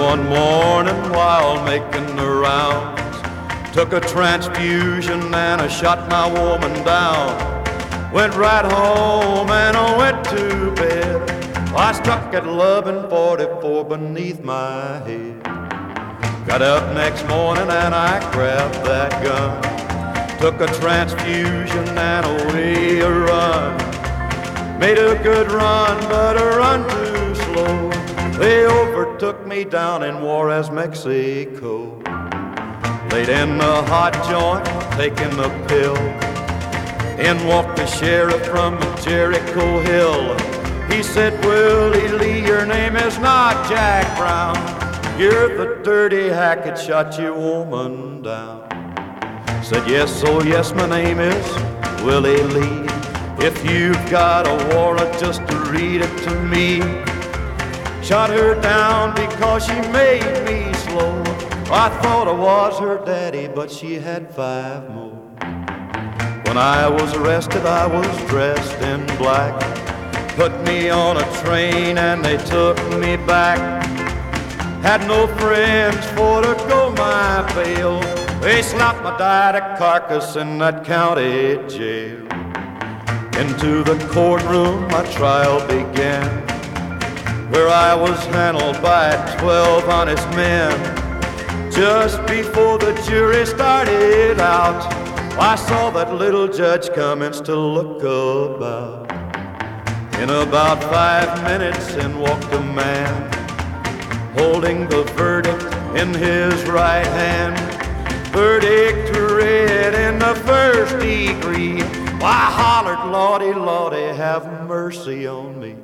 one morning while making the rounds, took a transfusion and I shot my woman down. Went right home and I went to bed. I struck at 11:44 beneath my head. Got up next morning and I grabbed that gun, took a transfusion and away I run. Made a good run, but a run too slow. They overtook me down in Juarez, Mexico. Laid in the hot joint, taking the pill. In walked the sheriff from Jericho Hill. He said, Willie Lee, your name is not Jack Brown. You're the dirty hack that shot your woman down. Said, yes, oh yes, my name is Willie Lee. If you've got a warrant, just to read it to me. Shot her down because she made me slow. I thought I was her daddy, but she had 5 more. When I was arrested, I was dressed in black. Put me on a train and they took me back. Had no friends for to go my bail. They slapped my dyed carcass in that county jail. Into the courtroom my trial began, where I was handled by 12 honest men. Just before the jury started out, I saw that little judge commence to look about. In about 5 minutes in walked a man, holding the verdict in his right hand. Verdict read in the first degree. I hollered, Lordy, Lordy, have mercy on me.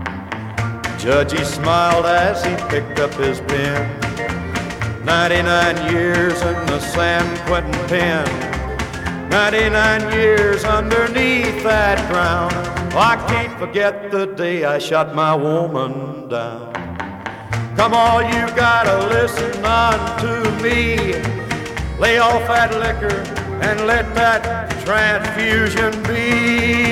Judge, he smiled as he picked up his pen. 99 years in the San Quentin pen. 99 years underneath that ground. I can't forget the day I shot my woman down. Come on, you gotta listen unto me. Lay off that liquor and let that transfusion be.